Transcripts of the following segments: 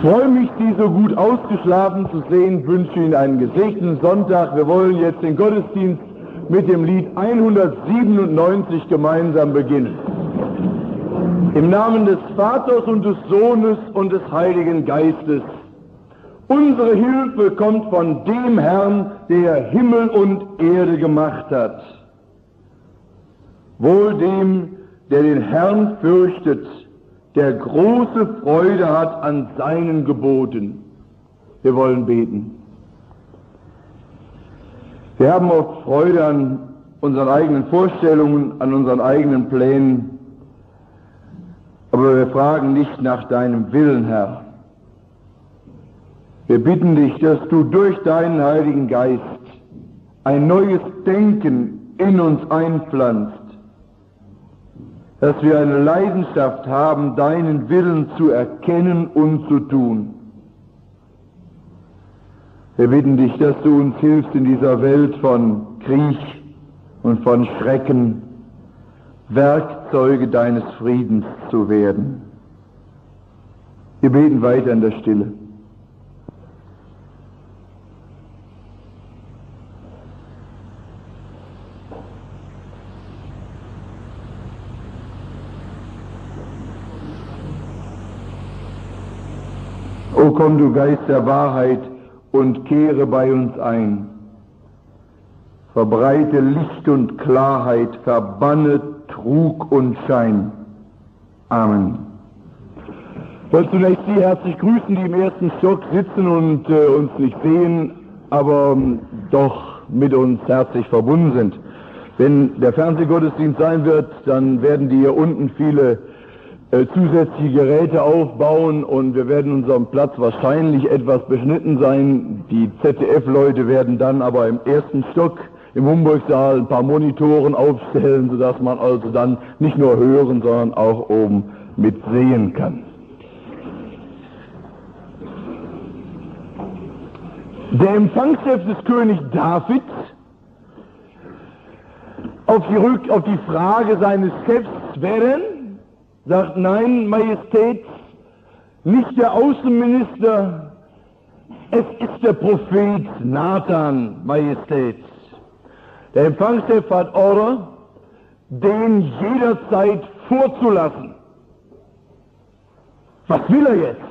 freue mich, Sie so gut ausgeschlafen zu sehen, wünsche Ihnen einen gesegneten Sonntag. Wir wollen jetzt den Gottesdienst mit dem Lied 197 gemeinsam beginnen. Im Namen des Vaters und des Sohnes und des Heiligen Geistes. Unsere Hilfe kommt von dem Herrn, der Himmel und Erde gemacht hat. Wohl dem, der den Herrn fürchtet, der große Freude hat an seinen Geboten. Wir wollen beten. Wir haben oft Freude an unseren eigenen Vorstellungen, an unseren eigenen Plänen, aber wir fragen nicht nach deinem Willen, Herr. Wir bitten dich, dass du durch deinen Heiligen Geist ein neues Denken in uns einpflanzt, dass wir eine Leidenschaft haben, deinen Willen zu erkennen und zu tun. Wir bitten dich, dass du uns hilfst, in dieser Welt von Krieg und von Schrecken Werkzeuge deines Friedens zu werden. Wir beten weiter in der Stille. O komm, du Geist der Wahrheit, und kehre bei uns ein. Verbreite Licht und Klarheit, verbanne Trug und Schein. Amen. Ich wollte zunächst Sie herzlich grüßen, die im ersten Stock sitzen und uns nicht sehen, aber doch mit uns herzlich verbunden sind. Wenn der Fernsehgottesdienst sein wird, dann werden die hier unten viele zusätzliche Geräte aufbauen und wir werden unserem Platz wahrscheinlich etwas beschnitten sein. Die ZDF-Leute werden dann aber im ersten Stock im Humboldt-Saal ein paar Monitoren aufstellen, sodass man also dann nicht nur hören, sondern auch oben mitsehen kann. Der Empfangschef des König David auf die Frage seines Chefs, wer denn? Sagt, nein, Majestät, nicht der Außenminister, es ist der Prophet Nathan, Majestät. Der Empfangschef hat Order, den jederzeit vorzulassen. Was will er jetzt?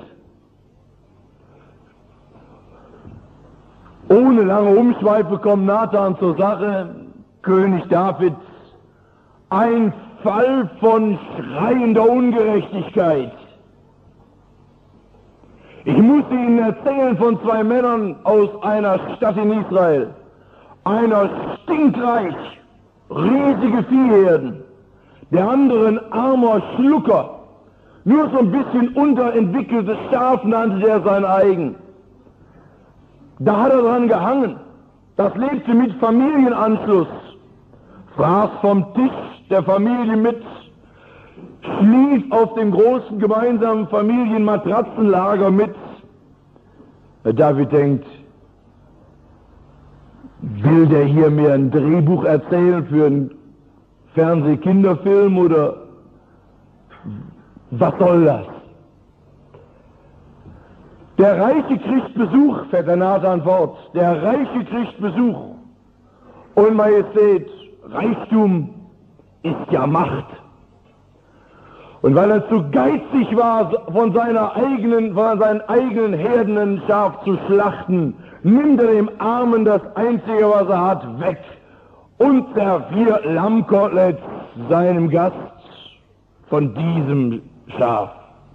Ohne lange Umschweife kommt Nathan zur Sache. König David, ein Fall von schreiender Ungerechtigkeit. Ich muss Ihnen erzählen von zwei Männern aus einer Stadt in Israel. Einer stinkreich, riesige Viehherden, der andere ein armer Schlucker, nur so ein bisschen unterentwickeltes Schaf nannte der sein eigen. Da hat er dran gehangen, das lebte mit Familienanschluss, fraß vom Tisch der Familie mit, schlief auf dem großen gemeinsamen Familienmatratzenlager mit. David denkt, will der hier mir ein Drehbuch erzählen für einen Fernsehkinderfilm oder was soll das? Der Reiche kriegt Besuch, fährt der Nathan fort, der Reiche kriegt Besuch. Und Majestät, Reichtum ist ja Macht. Und weil er zu geizig war, von seinen eigenen Herden ein Schaf zu schlachten, nimmt er dem Armen das Einzige, was er hat, weg und serviert Lammkoteletts seinem Gast von diesem Schaf.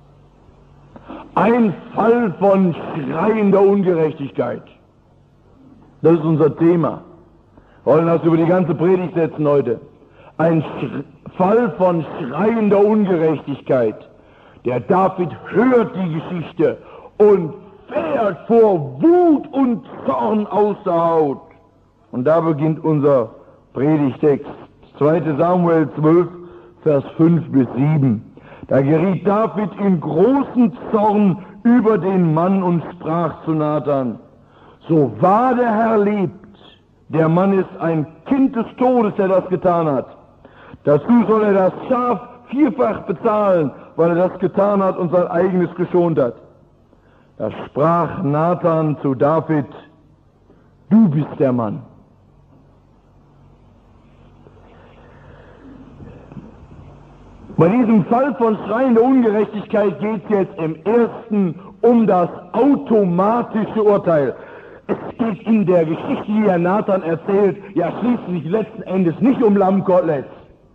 Ein Fall von schreiender Ungerechtigkeit. Das ist unser Thema. Wir wollen das über die ganze Predigt setzen heute. Ein Fall von schreiender Ungerechtigkeit. Der David hört die Geschichte und fährt vor Wut und Zorn aus der Haut. Und da beginnt unser Predigtext. 2. Samuel 12, Vers 5 bis 7. Da geriet David in großen Zorn über den Mann und sprach zu Nathan: So wahr der Herr lebt, der Mann ist ein Kind des Todes, der das getan hat. Dazu soll er das Schaf vierfach bezahlen, weil er das getan hat und sein eigenes geschont hat. Da sprach Nathan zu David: Du bist der Mann. Bei diesem Fall von schreiender Ungerechtigkeit geht es jetzt im ersten um das automatische Urteil. Es geht in der Geschichte, die Herr Nathan erzählt, ja schließlich letzten Endes nicht um Lammkoteletts,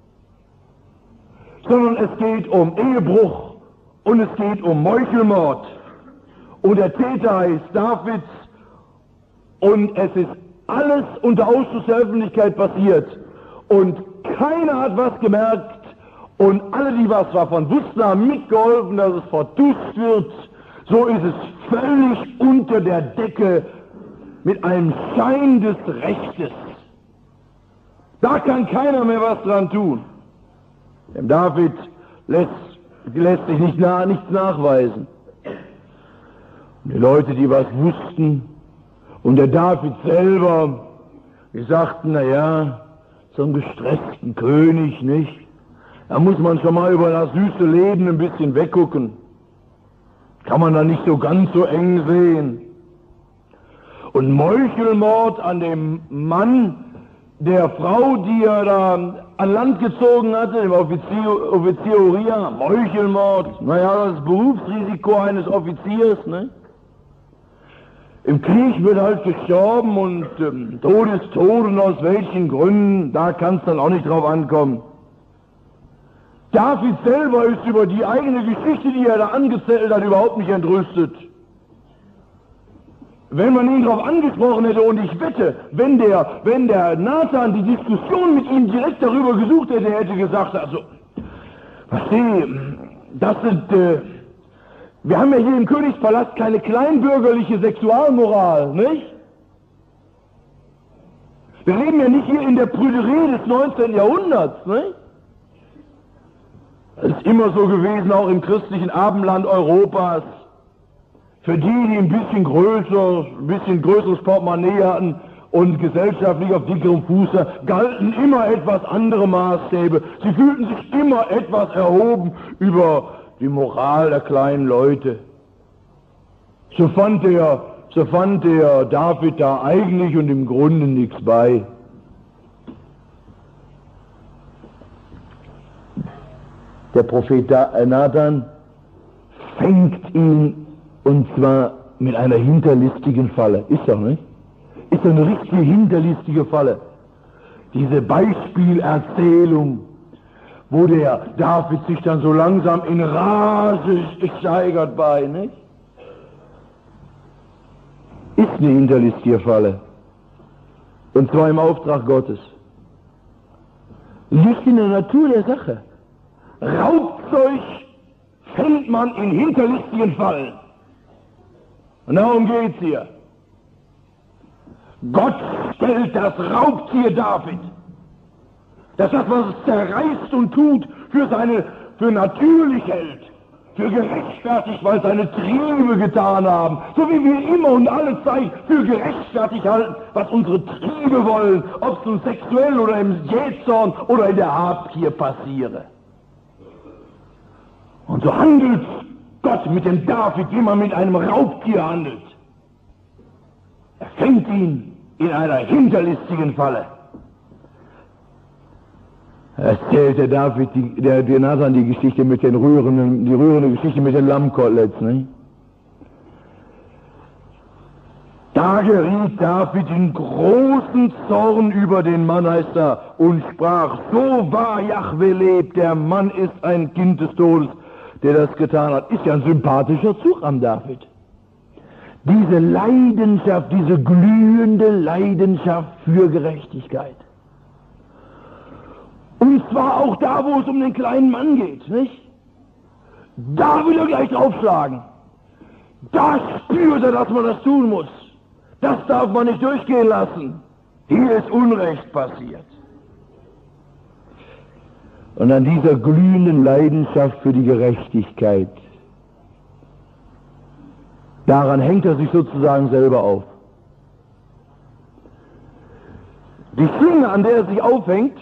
sondern es geht um Ehebruch und es geht um Meuchelmord. Und der Täter heißt David und es ist alles unter Ausschluss der Öffentlichkeit passiert und keiner hat was gemerkt und alle, die was davon wussten, haben mitgeholfen, dass es vertuscht wird. So ist es völlig unter der Decke mit einem Schein des Rechtes. Da kann keiner mehr was dran tun. Dem David lässt sich nichts nachweisen. Die Leute, die was wussten, und der David selber, die sagten, naja, so einen gestressten König, nicht? Da muss man schon mal über das süße Leben ein bisschen weggucken. Kann man da nicht so ganz so eng sehen. Und Meuchelmord an dem Mann der Frau, die er da an Land gezogen hatte, dem Offizier Uriah, Meuchelmord, naja, das Berufsrisiko eines Offiziers, ne? Im Krieg wird halt gestorben und Tod ist Tod und aus welchen Gründen, da kann es dann auch nicht drauf ankommen. David selber ist über die eigene Geschichte, die er da angezettelt hat, überhaupt nicht entrüstet. Wenn man ihn darauf angesprochen hätte, und ich wette, wenn der Nathan die Diskussion mit ihm direkt darüber gesucht hätte, er hätte gesagt, also, verstehe, das sind, wir haben ja hier im Königspalast keine kleinbürgerliche Sexualmoral, nicht? Wir leben ja nicht hier in der Prüderie des 19. Jahrhunderts, nicht? Das ist immer so gewesen, auch im christlichen Abendland Europas. Für die ein bisschen größeres Portemonnaie hatten und gesellschaftlich auf dickerem Fuße, galten immer etwas andere Maßstäbe. Sie fühlten sich immer etwas erhoben über die Moral der kleinen Leute. So fand der David da eigentlich und im Grunde nichts bei. Der Prophet Nathan fängt ihn, und zwar mit einer hinterlistigen Falle. Ist doch nicht? Ist doch eine richtige hinterlistige Falle. Diese Beispielerzählung, wo der David sich dann so langsam in Rage steigert bei, nicht? Ist eine hinterlistige Falle. Und zwar im Auftrag Gottes. Liegt in der Natur der Sache. Raubzeug fängt man in hinterlistigen Fallen. Und darum geht's hier. Gott stellt das Raubtier David, dass das, was es zerreißt und tut, für natürlich hält, für gerechtfertigt, weil seine Triebe getan haben, so wie wir immer und alle Zeit für gerechtfertigt halten, was unsere Triebe wollen, ob es nun sexuell oder im Jähzorn oder in der Habgier passiere. Und so handelt Gott mit dem David, wie man mit einem Raubtier handelt. Er fängt ihn in einer hinterlistigen Falle. Erzählt der David, der Nathan die Geschichte mit die rührende Geschichte mit den Lammkoteletts, ne? Da geriet David in großen Zorn über den Mann, heißt da, und sprach: So wahr Jahwe lebt, der Mann ist ein Kind des Todes, der das getan hat. Ist ja ein sympathischer Zug am David. Diese Leidenschaft, diese glühende Leidenschaft für Gerechtigkeit. Und zwar auch da, wo es um den kleinen Mann geht, nicht? Da will er gleich draufschlagen. Da spürt er, dass man das tun muss. Das darf man nicht durchgehen lassen. Hier ist Unrecht passiert. Und an dieser glühenden Leidenschaft für die Gerechtigkeit, daran hängt er sich sozusagen selber auf. Die Schlinge, an der er sich aufhängt,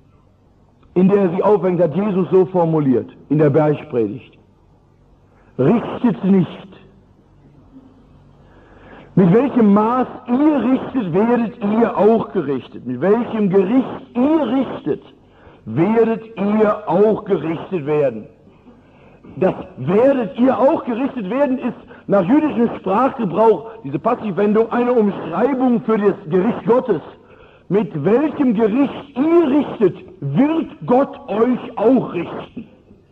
hat Jesus so formuliert in der Bergpredigt: Richtet nicht, Mit welchem Maß ihr richtet, werdet ihr auch gerichtet. Mit welchem Gericht ihr richtet, werdet ihr auch gerichtet werden. Das werdet ihr auch gerichtet werden ist nach jüdischem Sprachgebrauch, diese Passivwendung, eine Umschreibung für das Gericht Gottes. Mit welchem Gericht ihr richtet, wird Gott euch auch richten.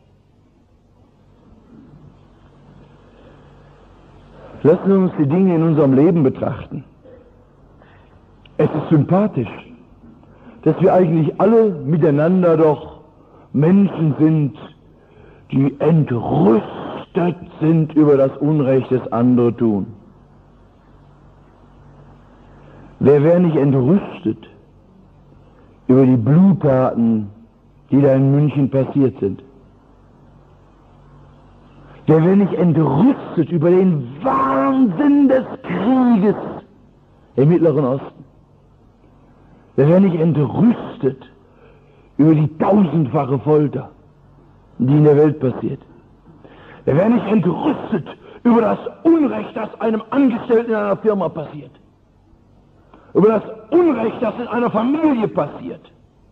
Lassen wir uns die Dinge in unserem Leben betrachten. Es ist sympathisch, dass wir eigentlich alle miteinander doch Menschen sind, die entrüstet sind über das Unrecht, das andere tun. Wer wäre nicht entrüstet über die Bluttaten, die da in München passiert sind? Wer wäre nicht entrüstet über den Wahnsinn des Krieges im Mittleren Osten? Wer wäre nicht entrüstet über die tausendfache Folter, die in der Welt passiert? Wer wäre nicht entrüstet über das Unrecht, das einem Angestellten in einer Firma passiert? Über das Unrecht, das in einer Familie passiert?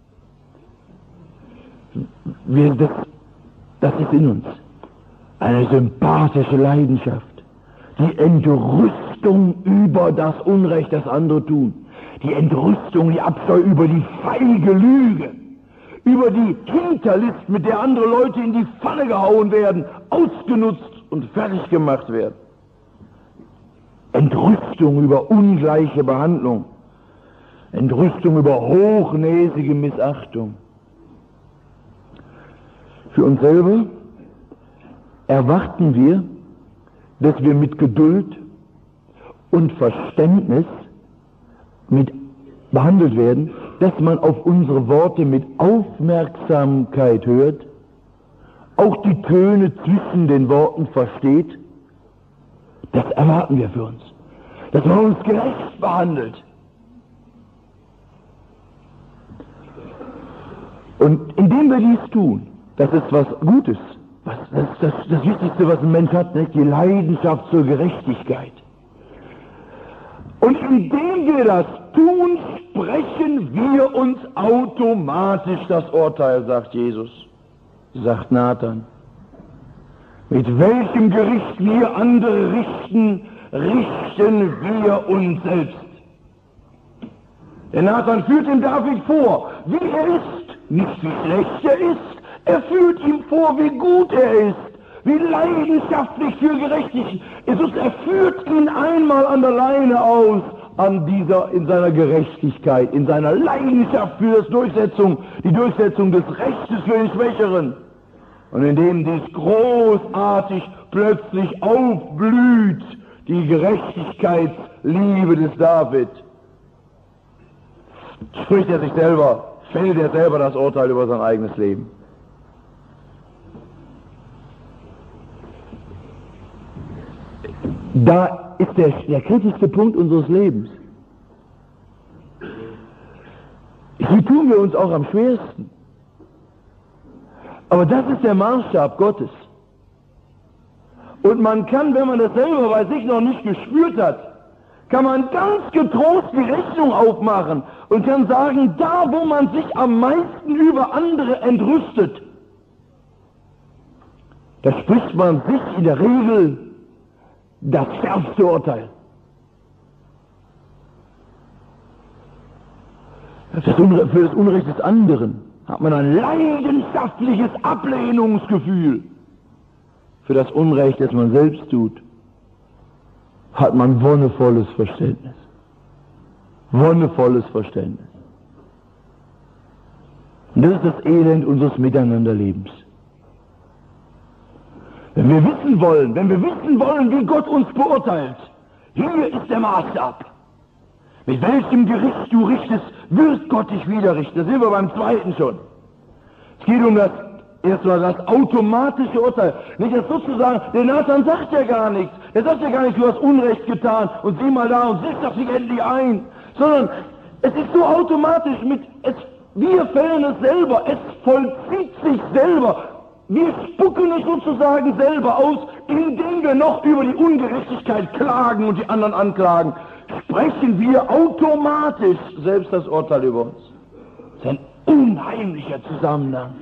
Das ist in uns eine sympathische Leidenschaft. Die Entrüstung über das Unrecht, das andere tun. Die Entrüstung, die Abscheu über die feige Lüge, über die Hinterlist, mit der andere Leute in die Pfanne gehauen werden, ausgenutzt und fertig gemacht werden. Entrüstung über ungleiche Behandlung. Entrüstung über hochnäsige Missachtung. Für uns selber erwarten wir, dass wir mit Geduld und Verständnis mit behandelt werden, dass man auf unsere Worte mit Aufmerksamkeit hört, auch die Töne zwischen den Worten versteht. Das erwarten wir für uns, dass man uns gerecht behandelt. Und indem wir dies tun, das ist was Gutes. Das ist das Wichtigste, was ein Mensch hat, nicht? Die Leidenschaft zur Gerechtigkeit. Und indem wir das tun, sprechen wir uns automatisch das Urteil, sagt Jesus, sagt Nathan. Mit welchem Gericht wir andere richten, richten wir uns selbst. Der Nathan führt dem David vor, wie er ist, nicht wie schlecht er ist. Er führt ihm vor, wie gut er ist, wie leidenschaftlich für Gerechtigkeit. Jesus, er führt ihn einmal an der Leine aus, in seiner Gerechtigkeit, in seiner Leidenschaft für die Durchsetzung des Rechtes für den Schwächeren. Und indem dies großartig plötzlich aufblüht, die Gerechtigkeitsliebe des David, fällt er selber das Urteil über sein eigenes Leben. Da ist der kritischste Punkt unseres Lebens. Hier tun wir uns auch am schwersten. Aber das ist der Maßstab Gottes. Und man kann, wenn man das selber bei sich noch nicht gespürt hat, kann man ganz getrost die Rechnung aufmachen und kann sagen, da wo man sich am meisten über andere entrüstet, da spricht man sich in der Regel das schärfste Urteil. Für das Unrecht des anderen hat man ein leidenschaftliches Ablehnungsgefühl. Für das Unrecht, das man selbst tut, hat man wonnevolles Verständnis. Wonnevolles Verständnis. Und das ist das Elend unseres Miteinanderlebens. Wenn wir wissen wollen, wie Gott uns beurteilt, hier ist der Maßstab. Mit welchem Gericht du richtest, wird Gott dich wieder richten. Da sind wir beim zweiten schon. Es geht um das automatische Urteil. Nicht das sozusagen, der Nathan sagt ja gar nichts. Er sagt ja gar nicht, du hast Unrecht getan und sieh mal da und setz dich endlich ein. Sondern es ist so automatisch wir fällen es selber. Es vollzieht sich selber. wir spucken es sozusagen selber aus, indem wir noch über die Ungerechtigkeit klagen und die anderen anklagen, sprechen wir automatisch selbst das Urteil über uns. Das ist ein unheimlicher Zusammenhang.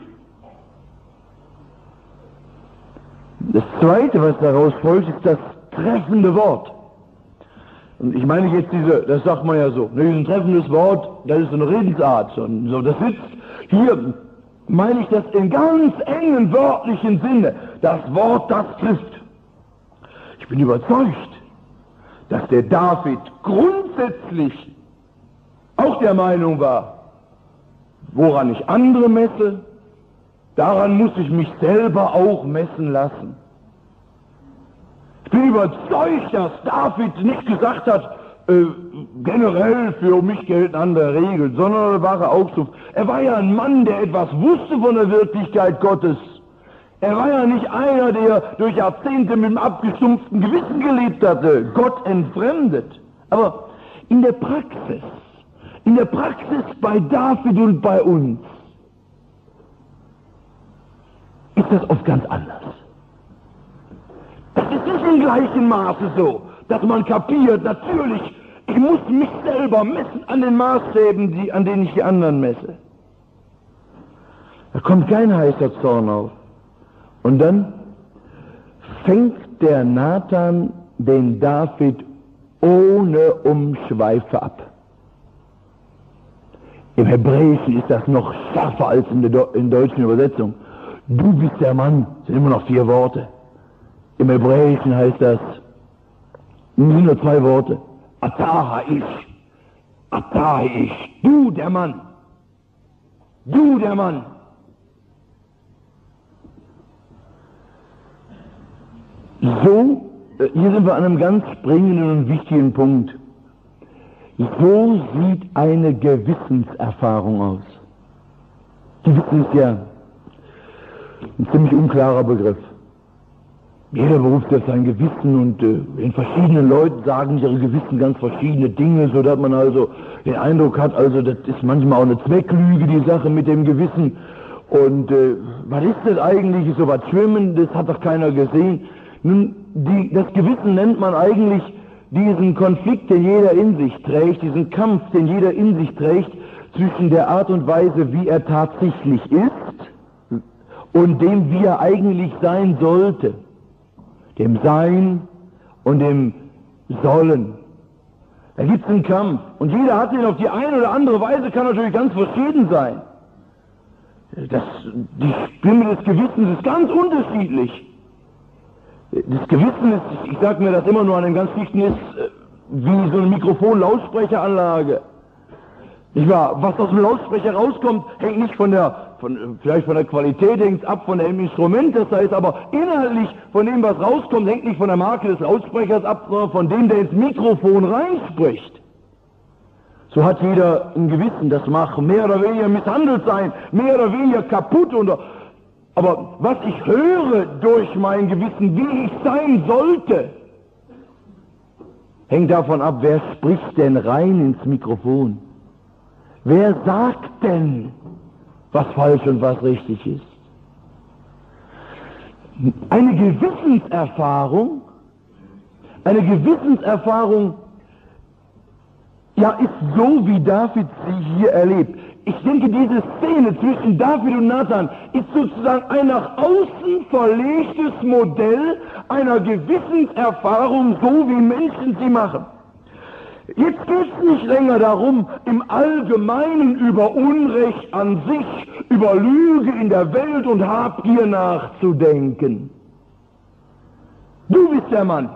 Das Zweite, was daraus folgt, ist das treffende Wort. Und ich meine jetzt das sagt man ja so, ein treffendes Wort, das ist so eine Redensart, so, das sitzt hier, meine ich das in ganz engen wörtlichen Sinne, das Wort, das trifft. Ich bin überzeugt, dass der David grundsätzlich auch der Meinung war, woran ich andere messe, daran muss ich mich selber auch messen lassen. Ich bin überzeugt, dass David nicht gesagt hat, generell für mich gelten andere Regeln, sondern er war auch so. Er war ja ein Mann, der etwas wusste von der Wirklichkeit Gottes. Er war ja nicht einer, der durch Jahrzehnte mit einem abgestumpften Gewissen gelebt hatte, Gott entfremdet. Aber in der Praxis bei David und bei uns, ist das oft ganz anders. Das ist nicht im gleichen Maße so, dass man kapiert, natürlich, ich muss mich selber messen an den Maßstäben, an denen ich die anderen messe. Da kommt kein heißer Zorn auf. Und dann fängt der Nathan den David ohne Umschweife ab. Im Hebräischen ist das noch schärfer als in der deutschen Übersetzung. Du bist der Mann, sind immer noch 4 Worte. Im Hebräischen heißt das, sind nur 2 Worte. Atah ich, du der Mann. Du der Mann. So, hier sind wir an einem ganz springenden und wichtigen Punkt. So sieht eine Gewissenserfahrung aus. Gewissen ist ja ein ziemlich unklarer Begriff. Jeder beruft auf sein Gewissen und in verschiedenen Leuten sagen ihre Gewissen ganz verschiedene Dinge, so dass man also den Eindruck hat, also das ist manchmal auch eine Zwecklüge, die Sache mit dem Gewissen. Und was ist das eigentlich? Ist so was Schwimmendes, hat doch keiner gesehen. Nun, das Gewissen nennt man eigentlich diesen Konflikt, den jeder in sich trägt, diesen Kampf, den jeder in sich trägt, zwischen der Art und Weise, wie er tatsächlich ist und dem, wie er eigentlich sein sollte. Dem Sein und dem Sollen. Da gibt es einen Kampf. Und jeder hat den auf die eine oder andere Weise, kann natürlich ganz verschieden sein. Die Stimme des Gewissens ist ganz unterschiedlich. Das Gewissen ist, ich sage mir das immer nur an dem ganz Dichten, ist wie so eine Mikrofon-Lautsprecheranlage. Nicht wahr? Was aus dem Lautsprecher rauskommt, hängt nicht vielleicht von der Qualität, hängt ab von dem Instrument, das heißt aber inhaltlich von dem, was rauskommt, hängt nicht von der Marke des Lautsprechers ab, sondern von dem, der ins Mikrofon reinspricht. So hat jeder ein Gewissen, das mag mehr oder weniger misshandelt sein, mehr oder weniger kaputt, aber was ich höre durch mein Gewissen, wie ich sein sollte, hängt davon ab, wer spricht denn rein ins Mikrofon? Wer sagt denn, was falsch und was richtig ist? Eine Gewissenserfahrung, ja, ist so, wie David sie hier erlebt. Ich denke, diese Szene zwischen David und Nathan ist sozusagen ein nach außen verlegtes Modell einer Gewissenserfahrung, so wie Menschen sie machen. Jetzt geht es nicht länger darum, im Allgemeinen über Unrecht an sich, über Lüge in der Welt und Habgier nachzudenken. Du bist der Mann.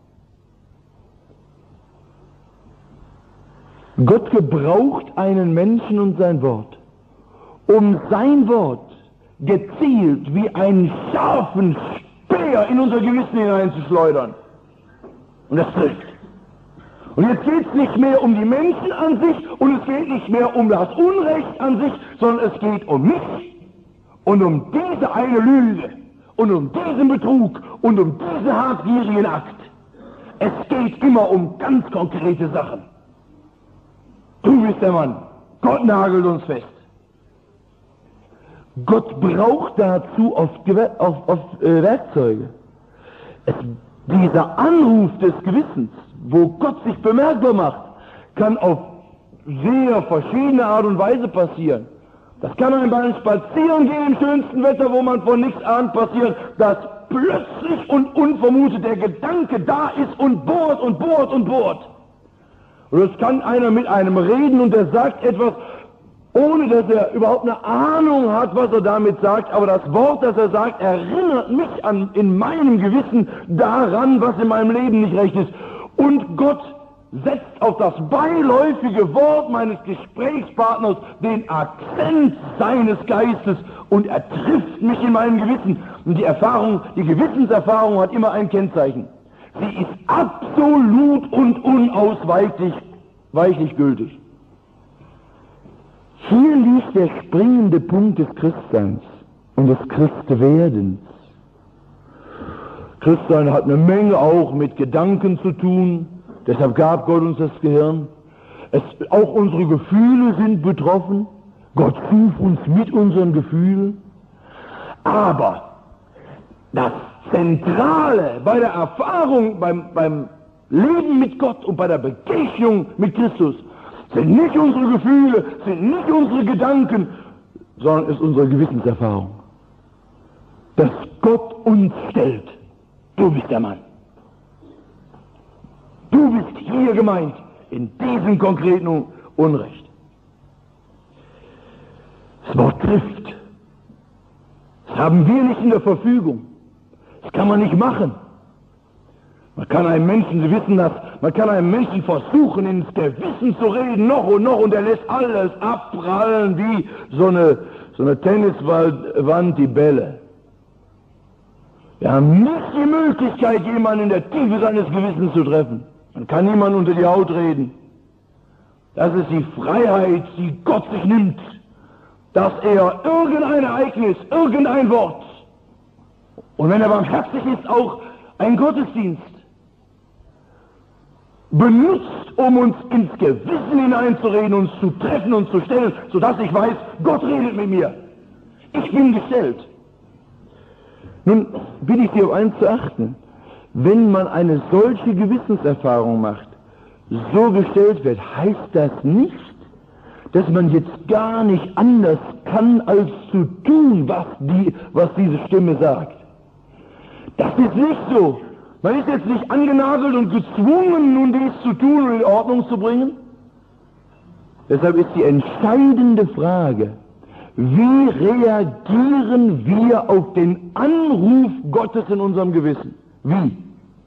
Gott gebraucht einen Menschen und sein Wort, um sein Wort gezielt wie einen scharfen Speer in unser Gewissen hineinzuschleudern. Und das trifft. Und jetzt geht es nicht mehr um die Menschen an sich und es geht nicht mehr um das Unrecht an sich, sondern es geht um mich und um diese eine Lüge und um diesen Betrug und um diesen habgierigen Akt. Es geht immer um ganz konkrete Sachen. Du bist der Mann. Gott nagelt uns fest. Gott braucht dazu oft Werkzeuge. Dieser Anruf des Gewissens, wo Gott sich bemerkbar macht, kann auf sehr verschiedene Art und Weise passieren. Das kann einem beim Spazierengehen im schönsten Wetter, wo man von nichts ahnt, passieren, dass plötzlich und unvermutet der Gedanke da ist und bohrt und bohrt und bohrt. Und es kann einer mit einem reden und der sagt etwas, ohne dass er überhaupt eine Ahnung hat, was er damit sagt, aber das Wort, das er sagt, erinnert mich in meinem Gewissen daran, was in meinem Leben nicht recht ist. Und Gott setzt auf das beiläufige Wort meines Gesprächspartners den Akzent seines Geistes und er trifft mich in meinem Gewissen. Und die Gewissenserfahrung hat immer ein Kennzeichen. Sie ist absolut und unausweichlich gültig. Hier liegt der springende Punkt des Christseins und des Christwerdens. Christsein hat eine Menge auch mit Gedanken zu tun, deshalb gab Gott uns das Gehirn. Auch unsere Gefühle sind betroffen, Gott schuf uns mit unseren Gefühlen. Aber das Zentrale bei der Erfahrung, beim Leben mit Gott und bei der Begegnung mit Christus sind nicht unsere Gefühle, sind nicht unsere Gedanken, sondern ist unsere Gewissenserfahrung. Dass Gott uns stellt, du bist der Mann. Du bist hier gemeint, in diesem konkreten Unrecht. Das Wort trifft. Das haben wir nicht in der Verfügung. Das kann man nicht machen. Man kann einem Menschen, Sie wissen das, man kann einem Menschen versuchen, ins Gewissen zu reden, noch und er lässt alles abprallen wie so eine Tenniswand, die Bälle. Wir haben nicht die Möglichkeit, jemanden in der Tiefe seines Gewissens zu treffen. Man kann niemanden unter die Haut reden. Das ist die Freiheit, die Gott sich nimmt, dass er irgendein Ereignis, irgendein Wort, und wenn er barmherzig ist, auch ein Gottesdienst, benutzt, um uns ins Gewissen hineinzureden, uns zu treffen, uns zu stellen, sodass ich weiß, Gott redet mit mir. Ich bin gestellt. Nun bitte ich Sie auf eins zu achten. Wenn man eine solche Gewissenserfahrung macht, so gestellt wird, heißt das nicht, dass man jetzt gar nicht anders kann, als zu tun, was diese Stimme sagt. Das ist nicht so. Man ist jetzt nicht angenagelt und gezwungen, nun dies zu tun und in Ordnung zu bringen. Deshalb ist die entscheidende Frage, wie reagieren wir auf den Anruf Gottes in unserem Gewissen? Wie?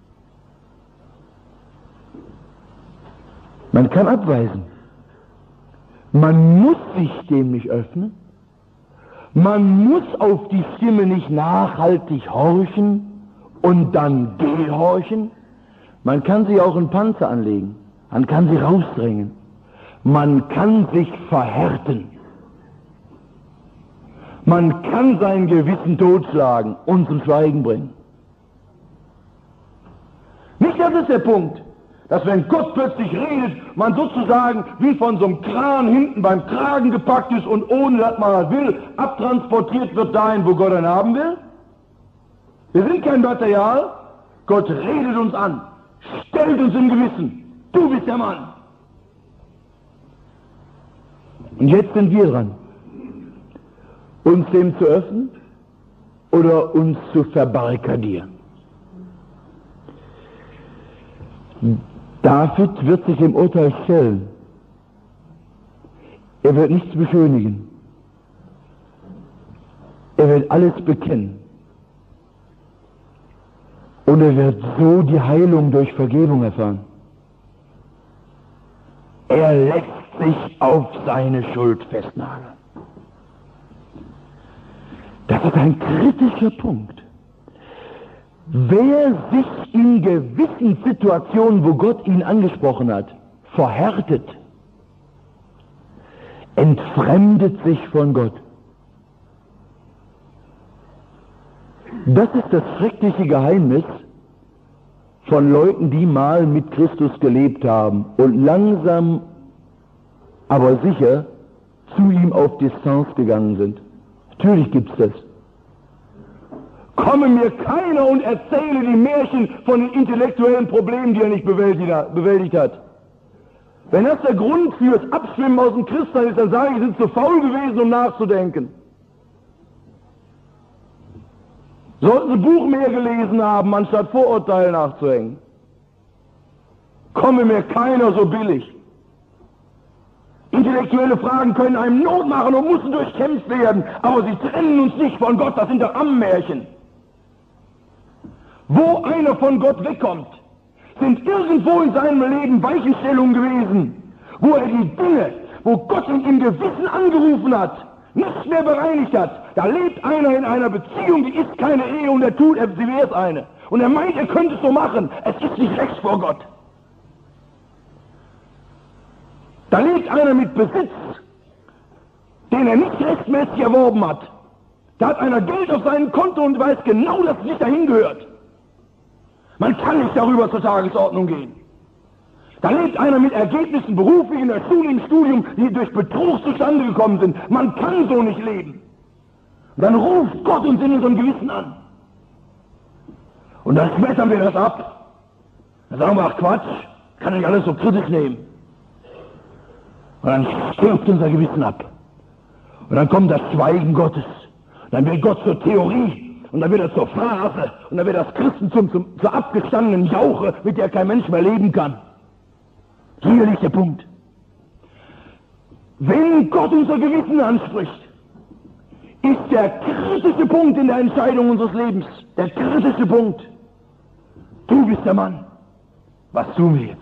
Man kann abweisen. Man muss sich dem nicht öffnen. Man muss auf die Stimme nicht nachhaltig horchen und dann gehorchen. Man kann sie auch in Panzer anlegen. Man kann sie rausdrängen. Man kann sich verhärten. Man kann sein Gewissen totschlagen und zum Schweigen bringen. Nicht, das ist der Punkt, dass wenn Gott plötzlich redet, man sozusagen wie von so einem Kran hinten beim Kragen gepackt ist und ohne dass man das will, abtransportiert wird dahin, wo Gott ihn haben will. Wir sind kein Material. Gott redet uns an, stellt uns im Gewissen. Du bist der Mann. Und jetzt sind wir dran, uns dem zu öffnen oder uns zu verbarrikadieren. David wird sich im Urteil stellen. Er wird nichts beschönigen. Er wird alles bekennen. Und er wird so die Heilung durch Vergebung erfahren. Er lässt sich auf seine Schuld festnageln. Das ist ein kritischer Punkt. Wer sich in gewissen Situationen, wo Gott ihn angesprochen hat, verhärtet, entfremdet sich von Gott. Das ist das schreckliche Geheimnis von Leuten, die mal mit Christus gelebt haben und langsam, aber sicher zu ihm auf Distanz gegangen sind. Natürlich gibt's das. Komme mir keiner und erzähle die Märchen von den intellektuellen Problemen, die er nicht bewältigt hat. Wenn das der Grund fürs Abschwimmen aus dem Christsein ist, dann sage ich, sie sind zu faul gewesen, um nachzudenken. Sollten sie Buch mehr gelesen haben, anstatt Vorurteilen nachzuhängen. Komme mir keiner so billig. Intellektuelle Fragen können einem Not machen und müssen durchkämpft werden, aber sie trennen uns nicht von Gott, das sind doch Ammenmärchen. Wo einer von Gott wegkommt, sind irgendwo in seinem Leben Weichenstellungen gewesen, wo er die Dinge, wo Gott ihn im Gewissen angerufen hat, nicht mehr bereinigt hat. Da lebt einer in einer Beziehung, die ist keine Ehe und er tut, sie wäre es eine. Und er meint, er könnte es so machen. Es ist nicht recht vor Gott. Da lebt einer mit Besitz, den er nicht rechtmäßig erworben hat. Da hat einer Geld auf seinem Konto und weiß genau, dass es nicht dahin gehört. Man kann nicht darüber zur Tagesordnung gehen. Da lebt einer mit Ergebnissen beruflich in der Schule, im Studium, die durch Betrug zustande gekommen sind. Man kann so nicht leben. Und dann ruft Gott uns in unserem Gewissen an. Und dann schmettern wir das ab. Dann sagen wir, ach Quatsch, kann ich alles so kritisch nehmen. Und dann stirbt unser Gewissen ab. Und dann kommt das Schweigen Gottes. Dann wird Gott zur Theorie. Und dann wird er zur Phrase. Und dann wird das Christentum zur abgestandenen Jauche, mit der kein Mensch mehr leben kann. Hier liegt der Punkt. Wenn Gott unser Gewissen anspricht, ist der kritische Punkt in der Entscheidung unseres Lebens. Der kritische Punkt. Du bist der Mann. Was tun wir jetzt?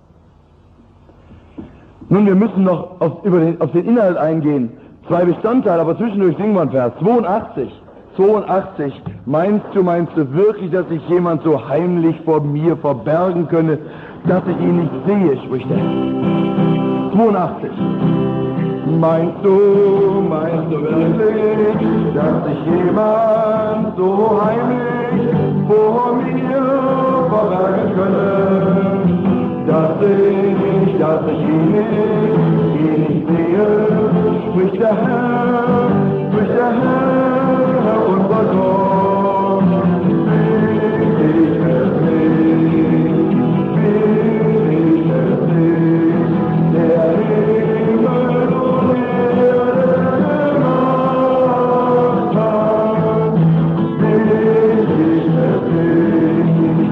Nun, wir müssen noch auf den Inhalt eingehen. 2 Bestandteile, aber zwischendurch singen wir einen Vers. 82. Meinst du wirklich, dass sich jemand so heimlich vor mir verbergen könne, dass ich ihn nicht sehe, spricht er. 82. Meinst du wirklich, dass sich jemand so heimlich vor mir verbergen könne, dass ich ihn nicht sehe, spricht der Herr, unser Gott, will ich es nicht, der Himmel und Erde gemacht hat, will ich es nicht,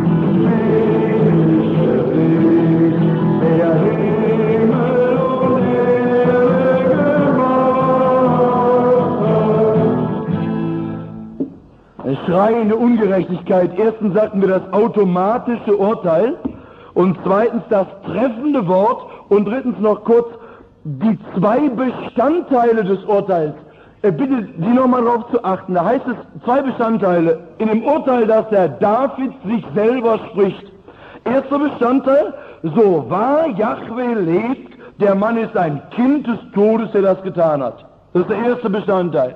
der Himmel und Erde gemacht hat. Eine schreiende Ungerechtigkeit. Erstens sagten wir das automatische Urteil und zweitens das treffende Wort und drittens noch kurz die 2 Bestandteile des Urteils. Bitte Sie nochmal darauf zu achten. Da heißt es 2 Bestandteile in dem Urteil, dass der David sich selber spricht. Erster Bestandteil: So wahr Jahwe lebt, der Mann ist ein Kind des Todes, der das getan hat. Das ist der erste Bestandteil.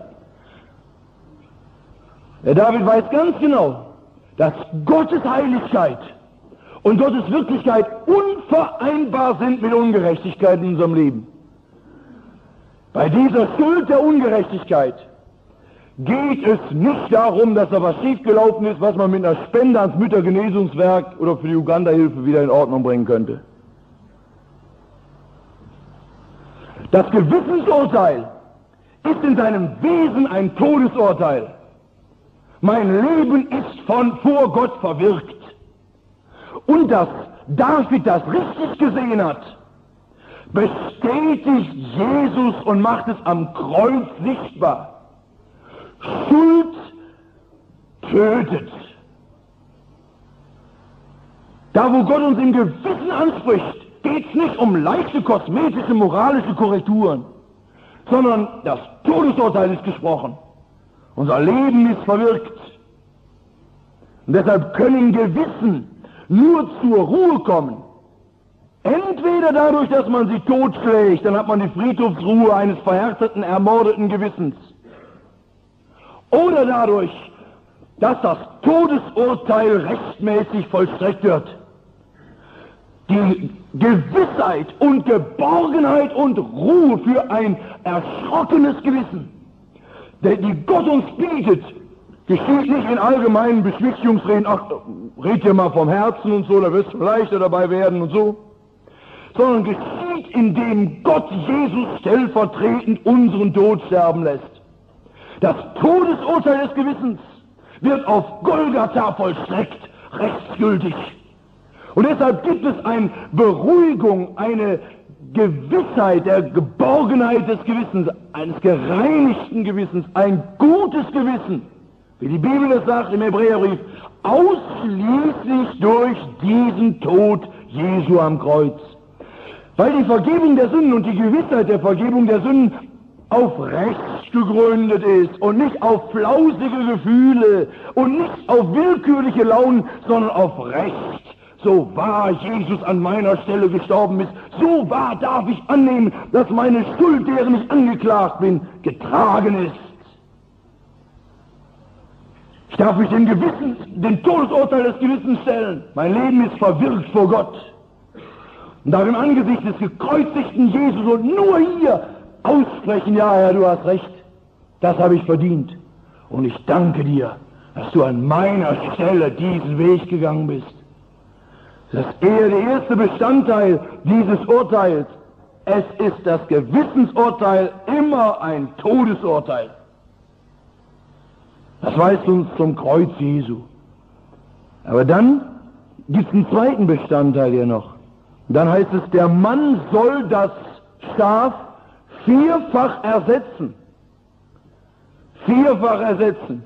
Der David weiß ganz genau, dass Gottes Heiligkeit und Gottes Wirklichkeit unvereinbar sind mit Ungerechtigkeit in unserem Leben. Bei dieser Schuld der Ungerechtigkeit geht es nicht darum, dass da was schiefgelaufen ist, was man mit einer Spende ans Müttergenesungswerk oder für die Uganda-Hilfe wieder in Ordnung bringen könnte. Das Gewissensurteil ist in seinem Wesen ein Todesurteil. Mein Leben ist vor Gott verwirkt. Und dass David das richtig gesehen hat, bestätigt Jesus und macht es am Kreuz sichtbar. Schuld tötet. Da, wo Gott uns im Gewissen anspricht, geht es nicht um leichte kosmetische, moralische Korrekturen, sondern das Todesurteil ist gesprochen. Unser Leben ist verwirkt. Und deshalb können Gewissen nur zur Ruhe kommen. Entweder dadurch, dass man sie totschlägt, dann hat man die Friedhofsruhe eines verhärteten, ermordeten Gewissens. Oder dadurch, dass das Todesurteil rechtmäßig vollstreckt wird. Die Gewissheit und Geborgenheit und Ruhe für ein erschrockenes Gewissen. die Gott uns bietet, geschieht nicht in allgemeinen Beschwichtigungsreden, ach, red dir mal vom Herzen und so, da wirst du leichter dabei werden und so, sondern geschieht, indem Gott Jesus stellvertretend unseren Tod sterben lässt. Das Todesurteil des Gewissens wird auf Golgatha vollstreckt, rechtsgültig. Und deshalb gibt es eine Beruhigung, eine Gewissheit der Geborgenheit des Gewissens, eines gereinigten Gewissens, ein gutes Gewissen, wie die Bibel es sagt im Hebräerbrief, ausschließlich durch diesen Tod Jesu am Kreuz. Weil die Vergebung der Sünden und die Gewissheit der Vergebung der Sünden auf Recht gegründet ist und nicht auf flausige Gefühle und nicht auf willkürliche Launen, sondern auf Recht. So wahr Jesus an meiner Stelle gestorben ist, so wahr darf ich annehmen, dass meine Schuld, deren ich angeklagt bin, getragen ist. Ich darf mich dem Todesurteil des Gewissens stellen. Mein Leben ist verwirkt vor Gott. Und darf im Angesicht des gekreuzigten Jesus und nur hier aussprechen, ja, Herr, du hast recht, das habe ich verdient. Und ich danke dir, dass du an meiner Stelle diesen Weg gegangen bist. Das ist eher der erste Bestandteil dieses Urteils. Es ist das Gewissensurteil immer ein Todesurteil. Das weist uns zum Kreuz Jesu. Aber dann gibt es einen zweiten Bestandteil hier noch. Und dann heißt es, der Mann soll das Schaf vierfach ersetzen. Vierfach ersetzen.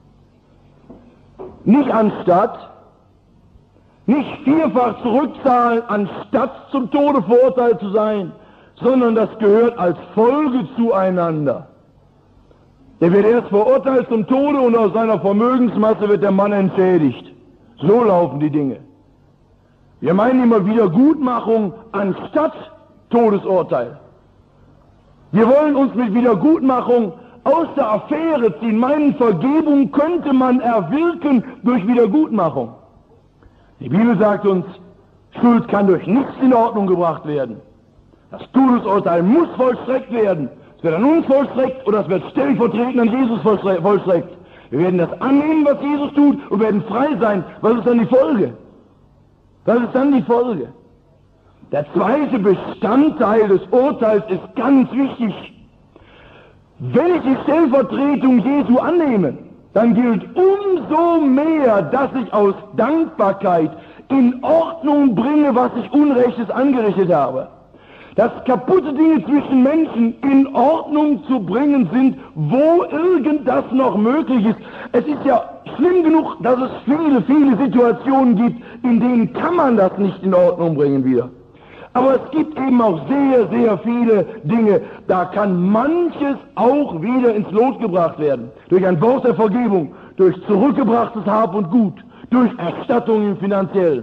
Nicht anstatt, nicht vierfach zurückzahlen, anstatt zum Tode verurteilt zu sein, sondern das gehört als Folge zueinander. Der wird erst verurteilt zum Tode und aus seiner Vermögensmasse wird der Mann entschädigt. So laufen die Dinge. Wir meinen immer Wiedergutmachung anstatt Todesurteil. Wir wollen uns mit Wiedergutmachung aus der Affäre ziehen. Meinen, Vergebung könnte man erwirken durch Wiedergutmachung. Die Bibel sagt uns, Schuld kann durch nichts in Ordnung gebracht werden. Das Todesurteil muss vollstreckt werden. Es wird an uns vollstreckt oder es wird stellvertretend an Jesus vollstreckt. Wir werden das annehmen, was Jesus tut, und werden frei sein. Was ist dann die Folge? Was ist dann die Folge? Der zweite Bestandteil des Urteils ist ganz wichtig. Wenn ich die Stellvertretung Jesu annehme, dann gilt umso mehr, dass ich aus Dankbarkeit in Ordnung bringe, was ich Unrechtes angerichtet habe. Dass kaputte Dinge zwischen Menschen in Ordnung zu bringen sind, wo irgend das noch möglich ist. Es ist ja schlimm genug, dass es viele, viele Situationen gibt, in denen kann man das nicht in Ordnung bringen wieder. Aber es gibt eben auch sehr, sehr viele Dinge, da kann manches auch wieder ins Lot gebracht werden. Durch ein Wort der Vergebung, durch zurückgebrachtes Hab und Gut, durch Erstattung im Finanziellen.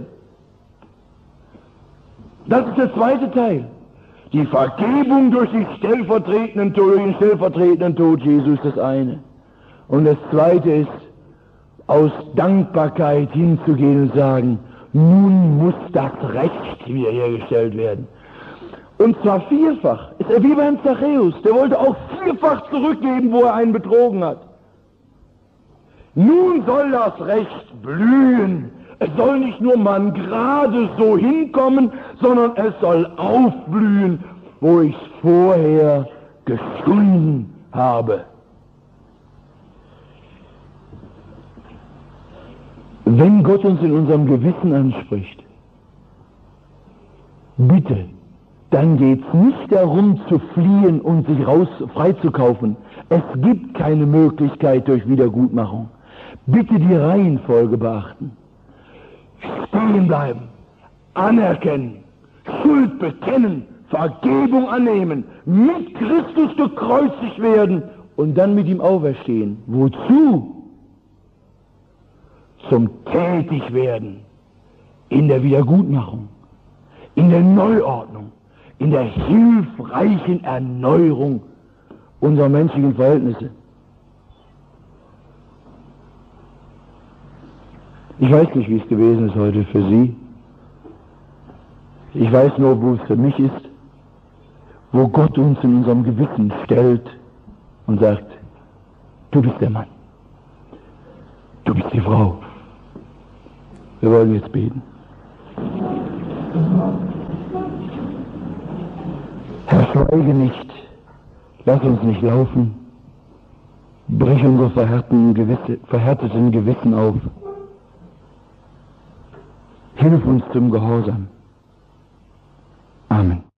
Das ist der zweite Teil. Die Vergebung durch den stellvertretenden Tod Jesu ist das eine. Und das zweite ist, aus Dankbarkeit hinzugehen und sagen, nun muss das Recht wiederhergestellt werden. Und zwar vierfach. Ist er wie beim Zachäus. Der wollte auch vierfach zurückgeben, wo er einen betrogen hat. Nun soll das Recht blühen. Es soll nicht nur man gerade so hinkommen, sondern es soll aufblühen, wo ich es vorher geschunden habe. Wenn Gott uns in unserem Gewissen anspricht, bitte, dann geht es nicht darum zu fliehen und sich freizukaufen. Es gibt keine Möglichkeit durch Wiedergutmachung. Bitte die Reihenfolge beachten. Stehen bleiben, anerkennen, Schuld bekennen, Vergebung annehmen, mit Christus gekreuzigt werden und dann mit ihm auferstehen. Wozu? Zum Tätigwerden in der Wiedergutmachung, in der Neuordnung, in der hilfreichen Erneuerung unserer menschlichen Verhältnisse. Ich weiß nicht, wie es gewesen ist heute für Sie. Ich weiß nur, wo es für mich ist, wo Gott uns in unserem Gewissen stellt und sagt, Du bist der Mann. Du bist die Frau. Wir wollen jetzt beten. Herr, schweige nicht. Lass uns nicht laufen. Brich unsere verhärteten Gewissen auf. Hilf uns zum Gehorsam. Amen.